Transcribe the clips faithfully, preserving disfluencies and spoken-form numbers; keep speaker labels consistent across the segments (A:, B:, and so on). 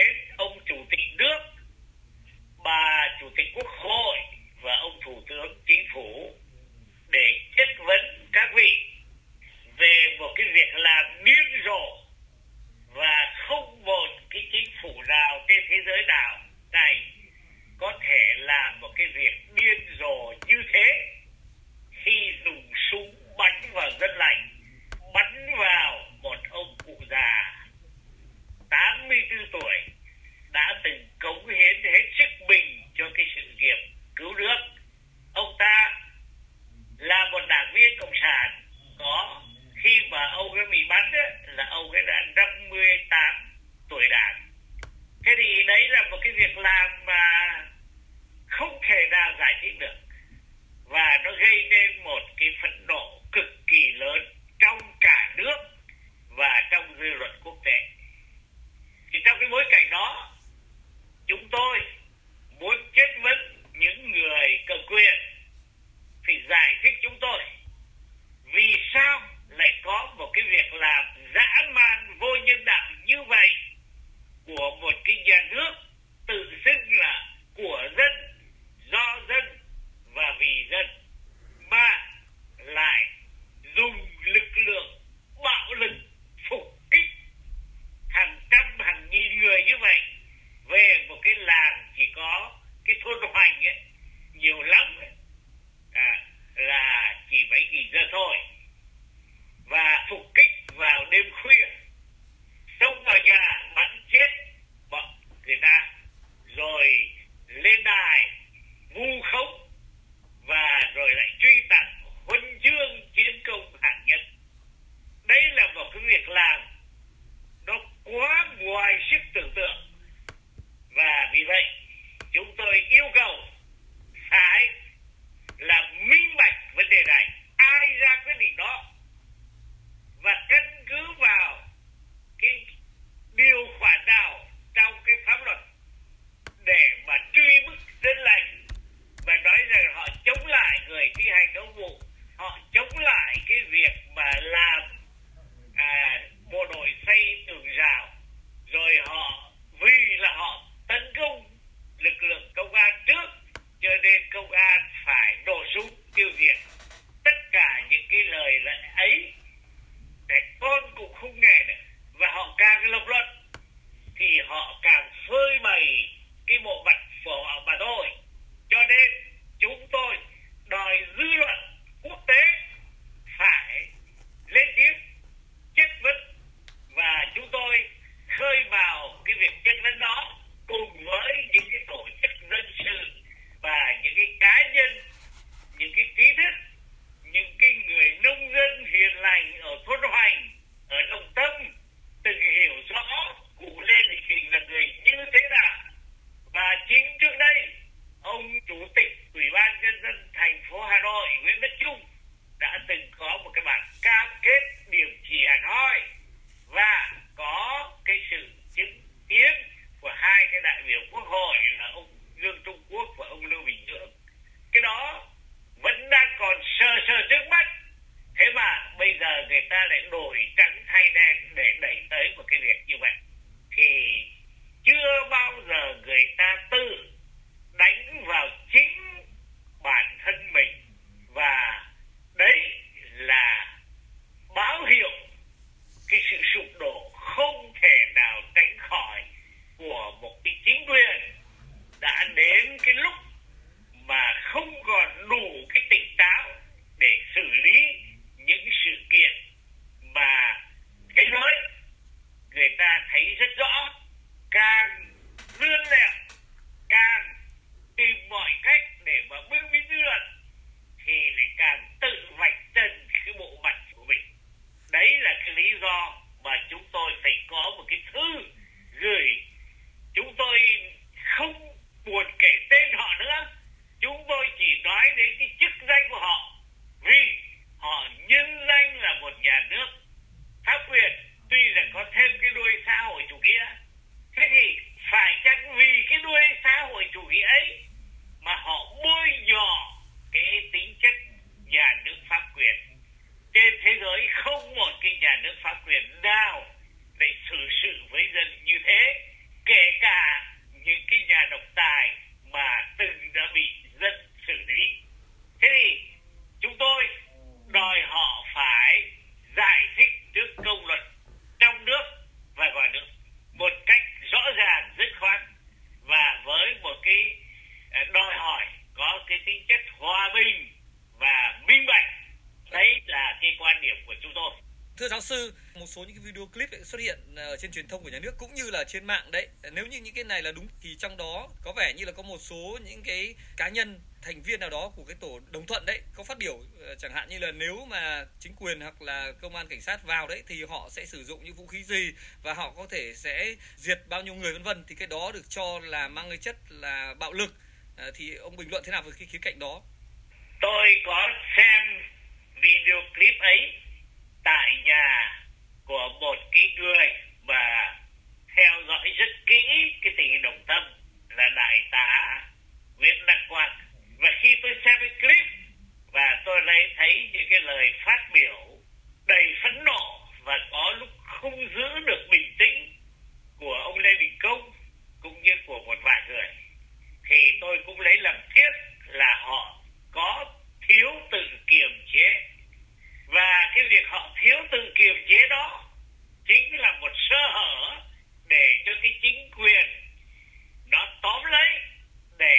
A: đến ông chủ tịch nước, bà chủ tịch quốc hội và ông thủ tướng chính phủ để chất vấn các vị về một cái việc làm điên rồ, và không một cái chính phủ nào trên thế giới nào này có thể làm một cái việc điên rồ như thế khi dùng súng bắn vào dân lành, bắn vào một ông cụ già tám mươi tư tuổi đã từng cống hiến hết sức mình cho cái sự nghiệp cứu nước. Ông ta là một đảng viên cộng sản, có khi mà ông ấy bị bắn ấy, là ông ấy đã năm mươi tám tuổi đảng. Thế thì đấy là một cái việc làm mà không thể nào giải thích được, và nó gây nên một cái phẫn nộ cực kỳ lớn trong cả nước và trong dư luận quốc tế. Thì trong cái bối cảnh đó, chúng tôi muốn chất vấn những người cầm quyền thì giải thích chúng tôi vì sao lại có một cái việc làm dã man vô nhân đạo như vậy của một cái nhà nước tự xưng là của dân, do dân và vì dân, mà lại dùng lực lượng bạo lực phục kích hàng trăm hàng nghìn người như vậy về một cái làng chỉ có cái thôn Hoành ấy, nhiều lắm ấy. À, là chỉ mấy nghìn dân thôi, và phục kích vào đêm khuya, xông vào nhà bắn chết bọn người ta, rồi lên đài vu khống và rồi lại truy tặng huân chương chiến công hạng nhất. Đây là một cái việc làm nó quá ngoài sức tưởng tượng, và vì vậy chúng tôi yêu cầu phải làm minh bạch vấn đề này, ai ra quyết định đó, và căn cứ vào cái điều khoản nào trong cái pháp luật để mà truy bức dân lành và nói rằng họ chống lại người thi hành công vụ, họ chống lại cái việc mà làm à, bộ đội xây tường rào, rồi họ vì là họ tấn công lực lượng công an trước cho nên công an phải nổ súng tiêu diệt. Tất cả những cái lời ấy để con cũng không nghe được, và họ càng lập luận thì họ càng phơi bày cái bộ mặt của họ mà thôi. Cho nên chúng tôi đòi dư luận quốc tế phải lên tiếng chất vấn, và chúng tôi khơi vào cái việc chất vấn đó cùng với những cái tổ chức dân sự và những cái cá nhân, những cái trí thức, những cái người nông dân hiền lành ở thôn Hoành, ở Đồng Tâm từng hiểu rõ cụ Lê Đình Kình là người như thế nào. Và chính trước đây ông chủ tịch Ủy ban Nhân dân thành phố Hà Nội Nguyễn Đức Chung đã từng có một cái bản cam kết điểm chỉ hẳn hoi và có cái sự chứng kiến
B: sư, một số những cái video clip xuất hiện ở trên truyền thông của nhà nước cũng như là trên mạng đấy. Nếu như những cái này là đúng thì trong đó có vẻ như là có một số những cái cá nhân thành viên nào đó của cái tổ đồng thuận đấy có phát biểu chẳng hạn như là nếu mà chính quyền hoặc là công an cảnh sát vào đấy thì họ sẽ sử dụng những vũ khí gì và họ có thể sẽ diệt bao nhiêu người vân vân, thì cái đó được cho là mang cái chất là bạo lực. À, thì ông bình luận thế nào về cái khía cạnh đó?
A: Tôi có xem video clip ấy tại nhà của một cái người mà theo dõi rất kỹ cái tình hình Đồng Tâm là đại tá Nguyễn Đăng Quang. Và khi tôi xem cái clip và tôi lấy thấy những cái lời phát biểu đầy phẫn nộ và có lúc không giữ được bình tĩnh của ông Lê Đình Công cũng như của một vài người, thì tôi cũng lấy làm tiếc là họ có thiếu tự kiềm chế. Và cái việc họ thiếu tự kiềm chế đó chính là một sơ hở để cho cái chính quyền nó tóm lấy để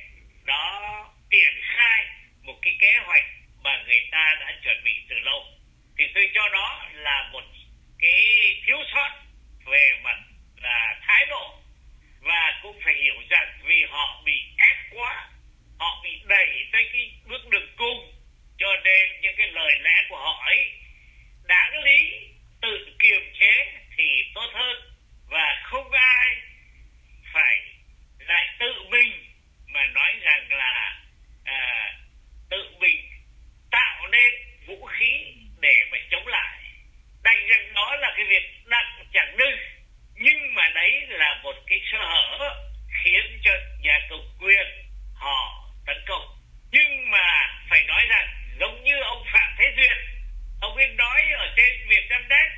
A: nó triển khai một cái kế hoạch mà người ta đã chuẩn bị từ lâu. Thì tôi cho đó là một cái thiếu sót về mặt là thái độ, và cũng phải hiểu rằng vì họ bị ép quá, họ bị đẩy tới cái bước đường cùng, cho nên những cái lời lẽ của họ ấy đáng lý tự kiềm chế thì tốt hơn, và không ai phải lại tự mình mà nói rằng là à, tự mình tạo nên vũ khí để mà chống lại. Đành rằng đó là cái việc nặng chẳng nưng, nhưng mà đấy là một cái sơ hở khiến cho nhà cầm quyền họ tấn công. Nhưng mà phải nói rằng giống như ông Phạm Thế Duyệt, ông ấy nói ở trên Vietnamnet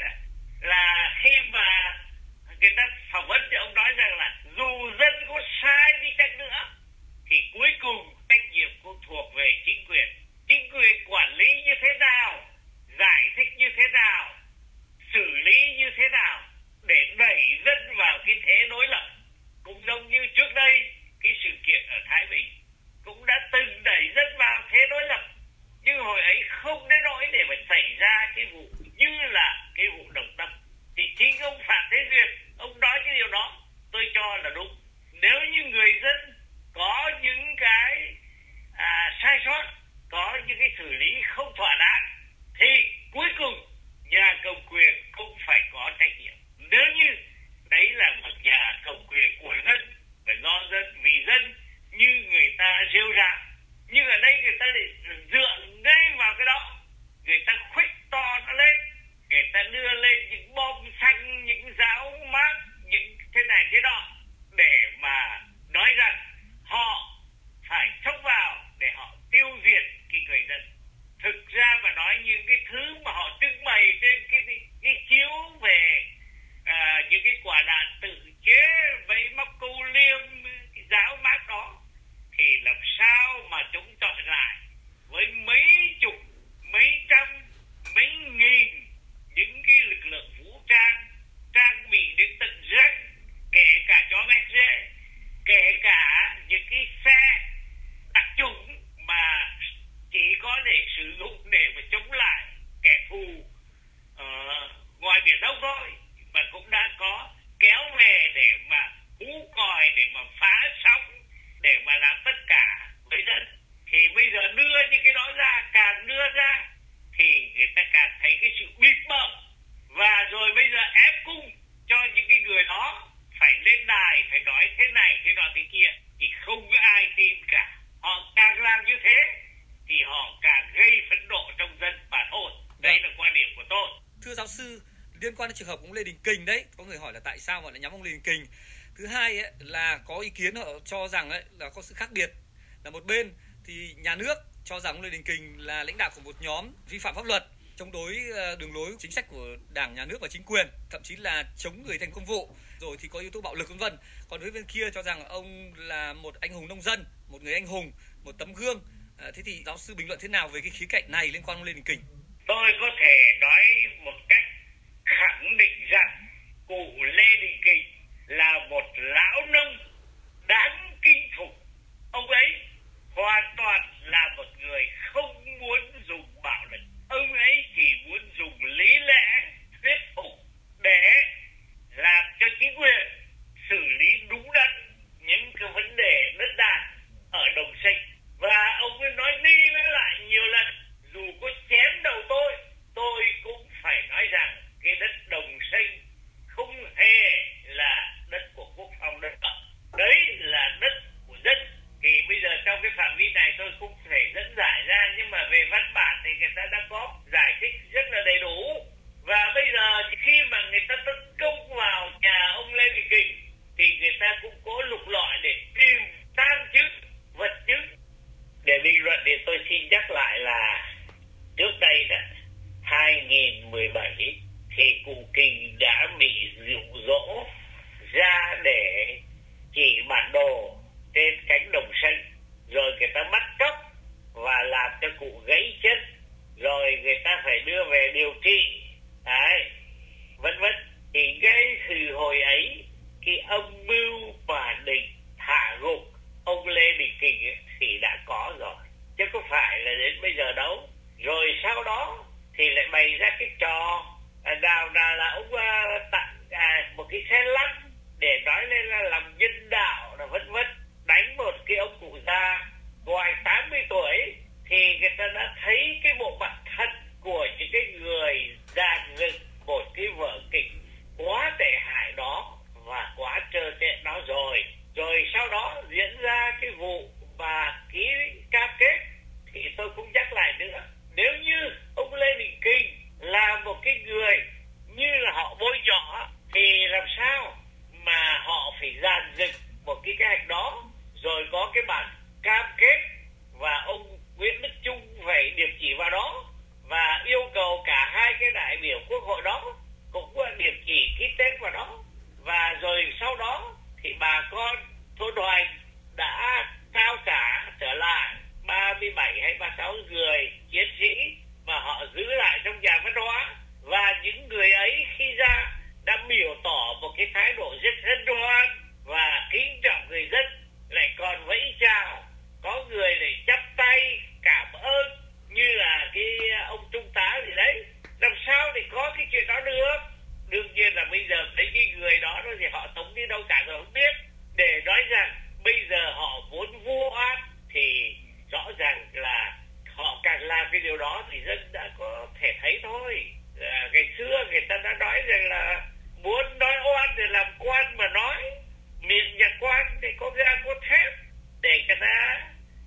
A: là khi mà người ta phỏng vấn thì ông nói rằng là dù dân có sai đi chăng nữa thì cuối cùng trách nhiệm cũng thuộc về chính quyền. Chính quyền quản lý như thế nào, giải thích như thế nào, xử lý như thế nào để đẩy dân vào cái thế đối lập. Cũng giống như trước đây cái sự kiện ở Thái Bình cũng đã từng đẩy dân vào thế đối lập, nhưng hồi ấy không đến nỗi để mà xảy ra cái vụ như là cái vụ Đồng Tâm. Thì chính ông Phạm Thế Duyệt, ông nói cái điều đó tôi cho là đúng. Nếu như người dân có những cái à, sai sót, có những cái xử lý không thỏa đáng, thì cuối cùng nhà cầm quyền cũng phải có trách nhiệm. Nếu như đấy là một nhà cầm quyền của dân và do dân vì dân như người ta rêu rao, nhưng ở đây người ta lại dựa ngay vào cái đó, người ta khuếch to nó lên, người ta đưa lên những bom xanh, những giáo mát, những thế này thế đó để mà nói rằng họ phải xông vào để họ tiêu diệt cái người dân. Thực ra mà nói những cái thứ mà họ trưng bày trên cái, cái, cái chiếu về à, những cái quả đạn tự chế, mấy móc câu liêm, cái giáo mát đó, thì làm sao mà chống chọi lại với mấy chục, mấy trăm, mấy nghìn những cái lực lượng vũ trang trang bị đến tận răng, kể cả chó bé dê, kể cả những cái xe đặc chủng mà chỉ có để sử dụng để mà chống lại kẻ thù ở ngoài Biển Đông thôi, mà cũng đã có kéo về để mà hú còi, để mà phá sóng, để mà làm tất cả với dân. Thì bây giờ đưa những cái đó ra, càng đưa ra thì người ta càng thấy cái sự bịp bợm, và rồi bây giờ ép cung cho những cái người đó phải lên đài, phải nói thế này, thế nọ, thế kia, thì không có ai tin cả. Họ càng làm như thế thì họ càng gây phẫn nộ trong dân mà thôi. Đây là quan điểm của tôi.
B: Thưa giáo sư, liên quan đến trường hợp ông Lê Đình Kình đấy, có người hỏi là tại sao họ lại nhắm ông Lê Đình Kình. Thứ hai ấy, là có ý kiến họ cho rằng ấy, là có sự khác biệt, là một bên thì nhà nước cho rằng ông Lê Đình Kình là lãnh đạo của một nhóm vi phạm pháp luật, chống đối đường lối chính sách của Đảng, Nhà nước và chính quyền, thậm chí là chống người thành công vụ, rồi thì có yếu tố bạo lực vân vân. Còn với bên kia cho rằng ông là một anh hùng nông dân, một người anh hùng, một tấm gương. À, thế thì giáo sư bình luận thế nào về cái khía cạnh này liên quan đến Lê Đình Kình?
A: Tôi có thể nói một cách khẳng định rằng cụ Lê Đình Kình là một lão nông đáng kinh phục. Ông ấy hoàn toàn là một người không muốn dùng bạo lực. Ông ấy chỉ muốn dùng lý lẽ thì lại bày ra cái trò à, nào nào là ông à, tặng à, một cái xe lăn để nói lên là làm nhân đạo là vân vân, đánh một cái ông cụ già ngoài tám mươi tuổi thì người ta đã thấy cái bộ mặt thật của những cái người dàn dựng một cái vở kịch quá tệ hại đó và quá trơ trẽn đó rồi. Rồi sau đó diễn ra cái vụ và ký cam kết thì tôi cũng nhắc lại nữa, nếu như ông Lê Đình Kình là một cái người như là họ bôi nhọ thì làm sao mà họ phải dàn dựng một cái kế hoạch đó rồi có cái bản cam kết và ông Nguyễn Đức Chung phải điểm chỉ vào đó và yêu cầu cả hai cái đại biểu quốc hội đó cũng điểm chỉ ký tên vào đó, và rồi sau đó thì bà con thôn Hoành đã trao trả trở lại ba mươi bảy hay ba mươi sáu người chiến sĩ mà họ giữ lại trong nhà văn hóa, và những người ấy khi ra đã biểu tỏ một cái thái độ rất hân hoan và kính trọng người dân, lại còn vẫy chào, có người lại chắp tay cảm ơn như là cái ông trung tá gì đấy. Làm sao để có cái chuyện đó được? Đương nhiên là bây giờ thấy cái người đó thì họ sống đi đâu cả rồi không biết, để nói rằng bây giờ họ muốn vu oan thì rõ ràng là họ càng làm cái điều đó thì dân đã có thể thấy thôi. À, ngày xưa người ta đã nói rằng là muốn nói oan để làm quan mà nói, miệng nhà quan thì có gan có thép, để người ta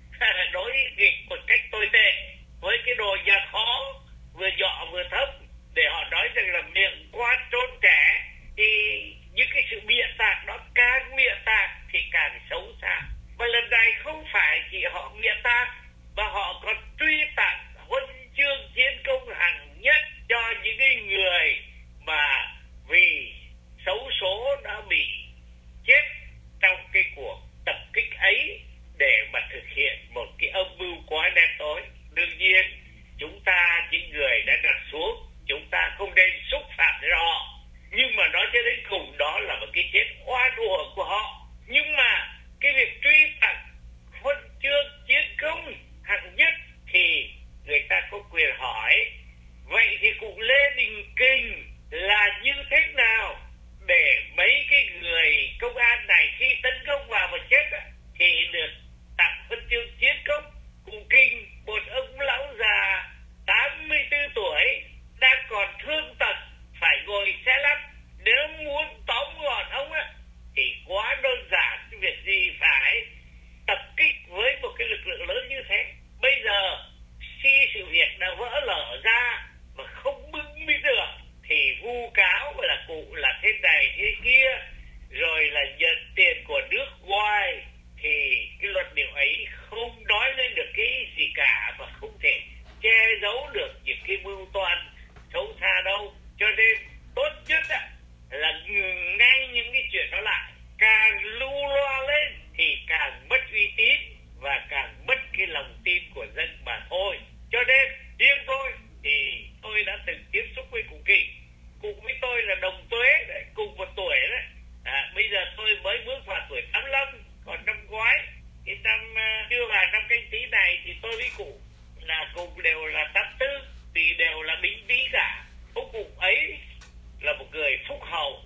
A: đối nghịch một cách tồi tệ với cái đồ nhà khó vừa dọ vừa thấp, để họ nói rằng là miệng quan trốn trẻ, thì những cái sự bịa tạc đó càng bịa tạc thì càng xấu xa. Và lần này không phải chỉ họ bịa tạc mà họ còn truy tặng huân chương chiến công hạng nhất cho những cái người mà vì xấu số đã bị chết trong cái cuộc tập kích ấy để mà thực hiện một cái âm mưu quá đen tối. Đương nhiên chúng ta những người đã đặt xuống, chúng ta không nên xúc phạm đến họ, nhưng mà nói cho đến cùng đó là một cái chết oan uổng của họ. Nhưng mà cái việc truy tặng huân chương chiến công hạng nhất thì người ta có quyền hỏi, vậy thì cụ Lê Đình Kình là như thế nào để mấy cái người công an này khi tấn công vào và chết thì được tặng huân chương chiến công? Cụ Kình, một ông lão già tám mươi tư tuổi đang còn thương tật phải ngồi xe lăn, nếu muốn tóm gọn ông á thì quá đơn giản, việc gì phải tập kích với một cái lực lượng lớn như thế. Bây giờ khi sự việc đã vỡ lở ra mà không bưng biết được thì vu cáo là cụ là thế này thế kia, rồi là nhận tiền của nước ngoài, thì cái luận điệu ấy không nói lên được cái gì cả và không thể che giấu được những cái mưu toan xấu xa đâu. Cho nên tốt nhất là ngừng ngay những cái chuyện đó lại, càng lưu loa lên thì càng mất uy tín và càng mất cái lòng tin của dân mà thôi. Cho nên riêng tôi thì tôi đã từng tiếp xúc với cụ Kình, cụ với tôi là đồng tuế đấy, cùng một tuổi đấy. À, bây giờ tôi mới bước vào tuổi tám mươi lăm, còn năm ngoái cái năm chưa vào năm Canh Tý này thì tôi với cụ là cùng đều là tám tư, thì đều là bính tý cả. Ông cụ ấy là một người phúc hậu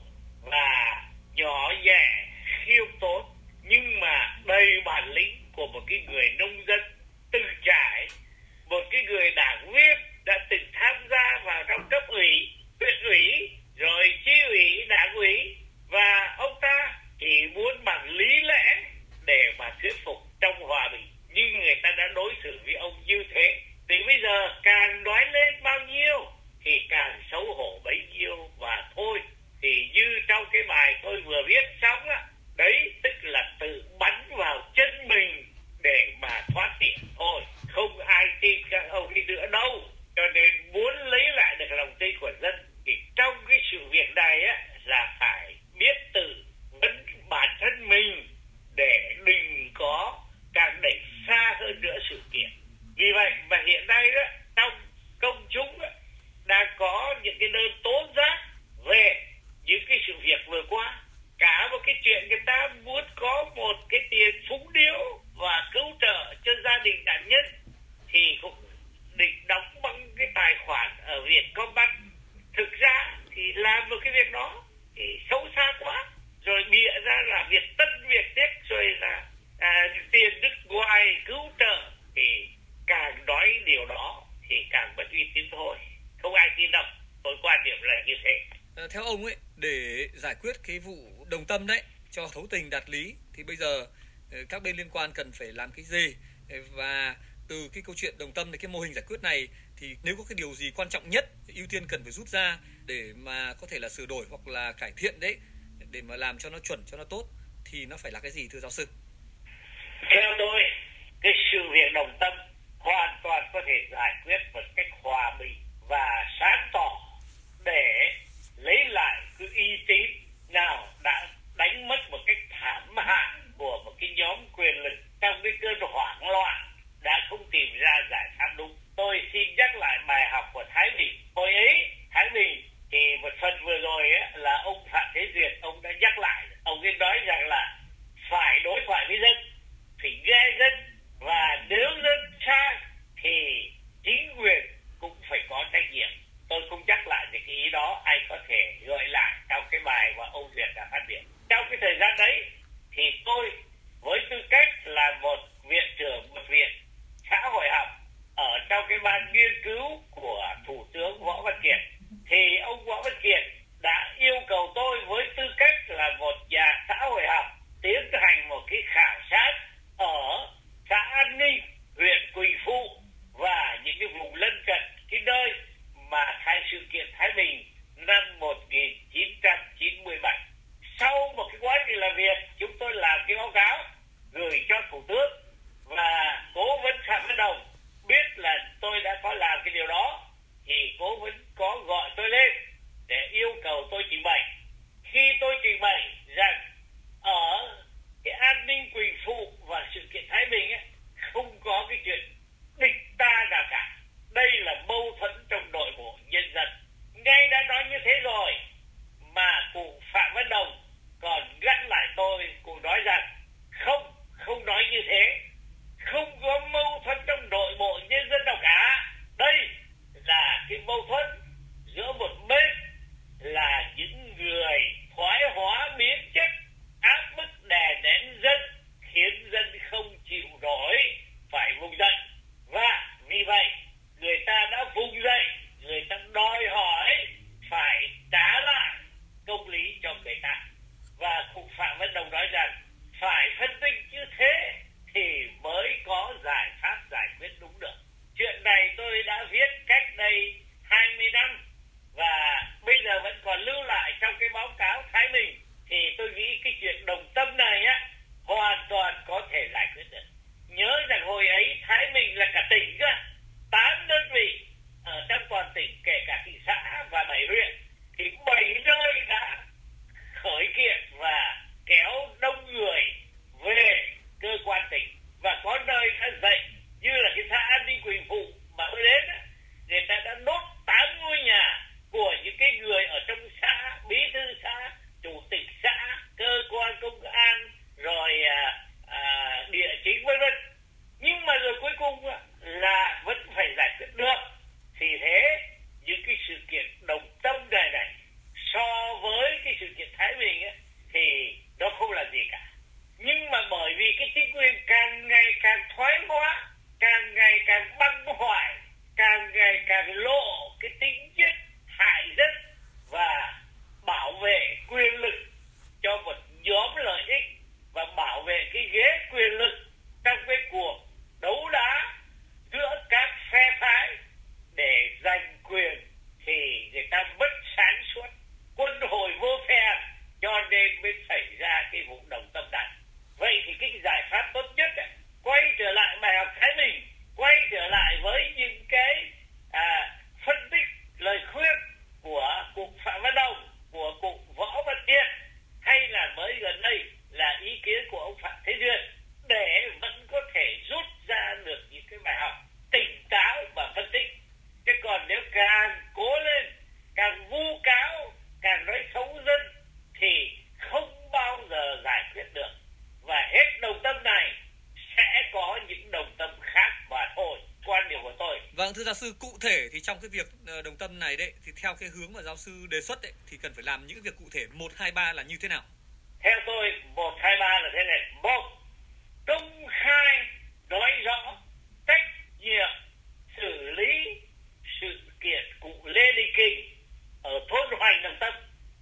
A: và nhỏ nhẹ khiêm tốn, nhưng mà đầy bản lĩnh của một cái người nông dân từng trải, một cái người đảng viên đã từng tham gia vào trong cấp ủy, huyện ủy, rồi chi ủy, đảng ủy, và ông ta thì muốn bằng lý lẽ để mà thuyết phục trong hòa bình, nhưng người ta đã đối xử với ông như thế. Thì bây giờ càng nói lên bao nhiêu thì càng xấu hổ bấy nhiêu và thôi. Thì như trong cái bài tôi vừa viết xong á, đấy tức là tự bắn vào chân mình để mà thoát
B: theo ông ấy, để giải quyết cái vụ đồng tâm đấy cho thấu tình đạt lý thì bây giờ các bên liên quan cần phải làm cái gì, và từ cái câu chuyện đồng tâm này, cái mô hình giải quyết này thì nếu có cái điều gì quan trọng nhất ưu tiên cần phải rút ra để mà có thể là sửa đổi hoặc là cải thiện đấy, để mà làm cho nó chuẩn, cho nó tốt, thì nó phải là cái gì thưa giáo sư?
A: Theo tôi, cái sự việc đồng tâm hoàn toàn có thể giải quyết một cách hòa bình và sáng tỏ để lấy lại cái uy tín nào đã đánh mất một cách thảm hại của một cái nhóm quyền lực trong cái cơn hoảng loạn đã không tìm ra giải pháp đúng. Tôi xin nhắc lại bài học của Thái Bình. Hồi ấy Thái Bình thì một phần vừa rồi ấy, là ông Phạm Thế Duyệt ông đã nhắc lại, ông ấy nói rằng là phải đối thoại với dân, phải nghe dân, và nếu dân sai thì chính quyền cũng phải có trách nhiệm. Tôi không nhắc lại về cái ý đó, anh có thể gợi lại trong cái bài mà ông Duyệt đã phát biểu. Trong cái thời gian đấy thì tôi với tư cách là một viện trưởng một viện xã hội học ở trong cái ban nghiên cứu của Thủ tướng Võ Văn Kiệt, thì ông Võ Văn Kiệt đã yêu cầu tôi với tư cách là một nhà xã hội học tiến hành một cái khảo sát ở xã An Ninh, huyện Quỳnh Phụ và những cái vùng lân cận, cái nơi mà thái sự kiện Thái Bình năm một nghìn chín trăm chín mươi bảy. Sau một cái quá trình làm việc, chúng tôi làm cái báo cáo gửi cho Thủ tướng, và cố vấn Phạm Văn Đồng biết là tôi đã có làm cái điều đó thì cố vấn có gọi tôi lên để yêu cầu tôi trình bày. Khi tôi trình bày rằng ở cái An Ninh Quỳnh Phụ và sự kiện Thái Bình ấy, không có cái chuyện địch ta nào cả, đây là mâu thuẫn trong nội bộ nhân dân. Ngay đã nói như thế rồi mà cụ Phạm Văn Đồng còn gắt lại tôi, cụ nói rằng không, không nói như thế, không có mâu thuẫn trong nội bộ nhân dân nào cả. Đây là cái mâu thuẫn giữa một bên là những người thoái hóa biến chất, áp bức đè nén dân, khiến dân không chịu nổi, phải vùng dậy. Và vì vậy người ta đã vùng dậy, người ta đòi hỏi phải trả lại công lý cho người ta. Và cụ Phạm Văn Đồng nói rằng phải phân tích như thế thì mới có giải pháp giải quyết đúng được. Chuyện này tôi đã viết cách đây hai mươi năm và bây giờ vẫn còn lưu lại trong cái báo cáo Thái Bình. Thì tôi nghĩ cái chuyện đồng tâm này á hoàn toàn có thể giải quyết được. Nhớ rằng hồi ấy Thái Bình là cả tỉnh cơ, tám đơn vị ở trong toàn tỉnh, kể cả thị xã và bảy huyện, thì bảy nơi đã khởi kiện và kéo đông người về cơ quan tỉnh, và có nơi đã dậy như là cái xã An Ninh Quỳnh Phụ mà tôi đến, người ta đã đốt tám ngôi nhà của những cái người ở trong xã, bí thư xã, chủ tịch xã, cơ quan công an, rồi à, à, địa chính vân vân. Nhưng mà rồi cuối cùng là vẫn phải giải quyết được. Thì thế những cái sự kiện đồng tâm này này so với cái sự kiện Thái Bình ấy, thì nó không là gì cả. Nhưng mà bởi vì cái chính quyền càng ngày càng thoái hóa, càng ngày càng băng hoại, càng ngày càng lộ cái tính chất hại dân và bảo vệ quyền lực cho một nhóm lợi ích và bảo vệ cái ghế quyền lực trong cái cuộc đấu đá giữa các phe phái để giành quyền, thì người ta mất sáng suốt, quân hồi vô phe, cho nên mới xảy ra cái vụ đồng tâm này. Vậy thì cái giải pháp tốt nhất ấy, quay trở lại bài học Thái Bình, quay trở lại với những cái à, phân tích lời khuyên của cụ Phạm Văn Đồng, của cụ Võ Văn Kiệt, hay là mới gần đây là ý kiến của ông Phạm Thế Duyệt, để vẫn có thể rút ra được những cái bài học tỉnh táo và phân tích. Chứ còn nếu càng cố lên, càng vu cáo, càng nói xấu dân thì không bao giờ giải quyết được. Và hết đồng tâm này sẽ có những đồng tâm khác mà thôi, quan điểm của tôi.
B: Vâng, thưa giáo sư, cụ thể thì trong cái việc đồng tâm này đấy, thì theo cái hướng mà giáo sư đề xuất đấy, thì cần phải làm những việc cụ thể một, hai, ba là như thế nào?
A: Theo tôi, một, hai, ba là thế này. Một, công khai nói rõ trách nhiệm xử lý sự kiện cụ Lê Đình Kình ở thôn Hoành Đồng Tâm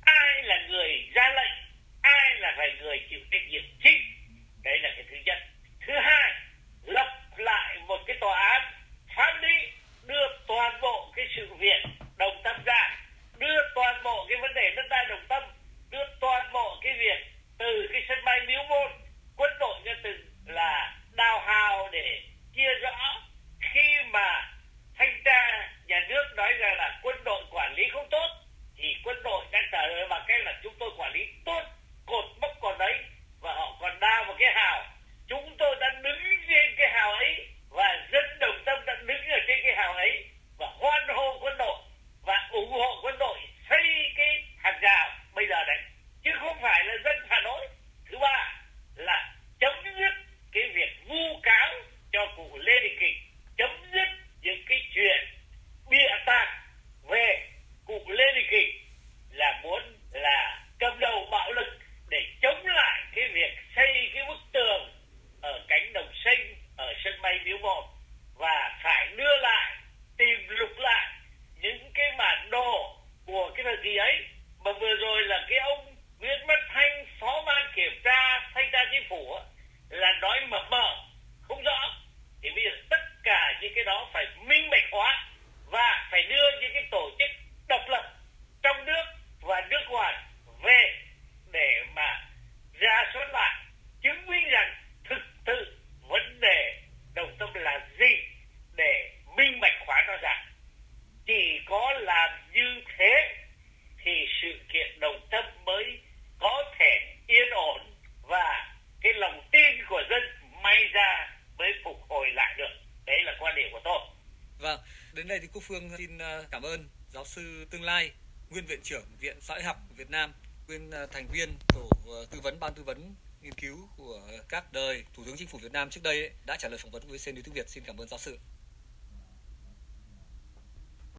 A: chính phủ là nói mập mờ, không rõ. Thì bây giờ tất cả những cái đó phải minh bạch hóa và phải đưa những cái tổ chức độc lập trong nước và nước ngoài về để mà rà soát lại, chứng minh rằng thực sự vấn đề đồng tâm là gì để minh bạch hóa nó ra. Chỉ có làm như thế thì sự kiện đồng tâm mới có thể yên ổn và cái lòng tin của dân may ra mới phục hồi lại được. Đấy là quan điểm của tôi.
B: Vâng, đến đây thì Quốc Phương xin cảm ơn giáo sư Tương Lai, nguyên viện trưởng Viện Xã hội học Việt Nam, nguyên thành viên tổ tư vấn ban tư vấn nghiên cứu của các đời Thủ tướng Chính phủ Việt Nam trước đây ấy, đã trả lời phỏng vấn với xê en đê tiếng Việt. Xin cảm ơn giáo sư.